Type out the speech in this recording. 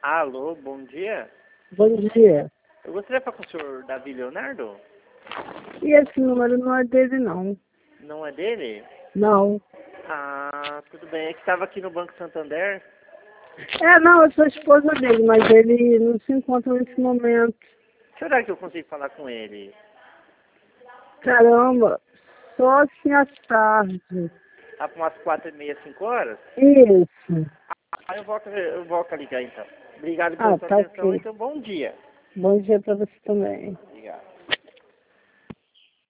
Alô, bom dia. Bom dia. Eu gostaria de falar com o senhor Davi Leonardo. E esse número não é dele, não. Não é dele? Não. Ah, tudo bem. É que estava aqui no Banco Santander. Não, eu sou esposa dele, mas ele não se encontra nesse momento. Que horário que eu consigo falar com ele? Caramba, só assim à tarde. Lá para umas 4h30, 5 horas? Isso. Aí eu volto a ligar então. Obrigado pela sua Tá atenção, ok. então bom dia. Bom dia pra você também. Obrigado.